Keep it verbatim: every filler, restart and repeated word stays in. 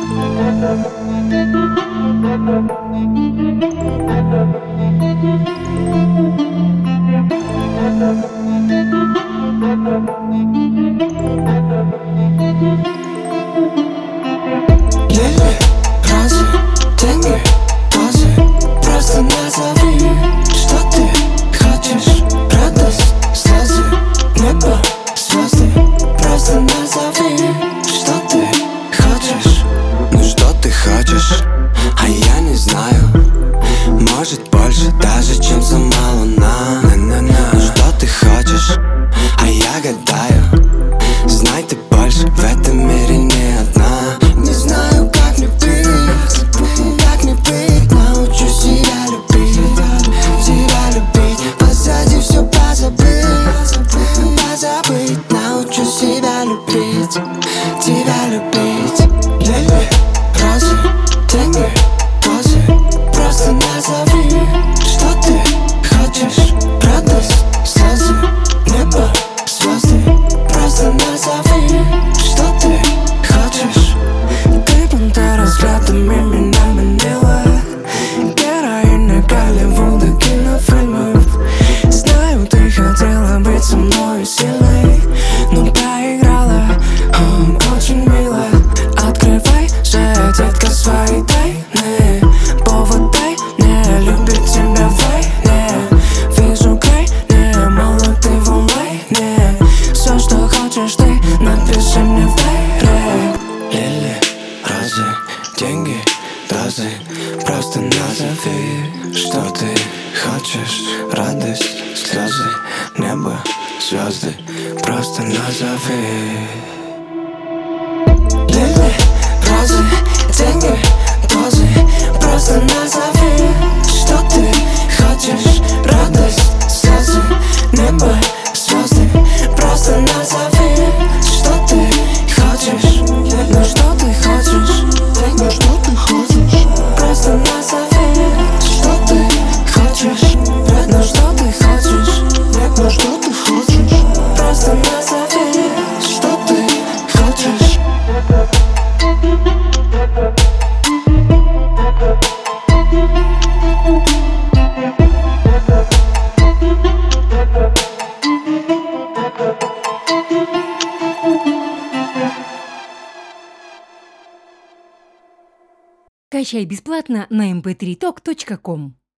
Лили, розы, деньги, позы. Просто назови, что ты хочешь. Радость, слезы, небо, звезды. Просто назови, что ты хочешь. Ну что ты хочешь, а я не знаю. Может больше даже, чем сама луна. На-на-на. Ну что ты хочешь, а я гадаю. Знай, ты больше в этом мире не одна. Не знаю, как мне быть, как мне быть. Научу себя любить, тебя любить. Позади все позабыть, позабыть. Научу себя любить, тебя любить. Лили, розы, деньги, позы. Просто назови, что ты хочешь. Радость, слезы, небо, звезды. Просто назови, что ты хочешь. Ты пантера взглядами меня манила. Героиня Голливуда, кинофильмов. Знаю, ты хотела быть со мной сильной, но проиграла, м, очень мило. Открывай же, детка, свои тайны. Повод дай мне любить тебя вдвойне. Вижу крайне мало ты в онлайне. Все, что хочешь ты, напиши мне в дайрект. Лили, розы, деньги, дозы. Просто назови, что ты хочешь. Радость, слезы, небо, звезды. Просто назови. Лили, розы, деньги, дозы. Просто назови, что ты хочешь. Радость, слезы, небо, звезды. Просто назови, что ты хочешь. Ну что ты хочешь, ну что ты хочешь. Просто назови, что ты хочешь. Ну что ты хочешь, ну что ты хочешь. Просто назови, что ты хочешь. Качай бесплатно на эм пэ три ток точка ком.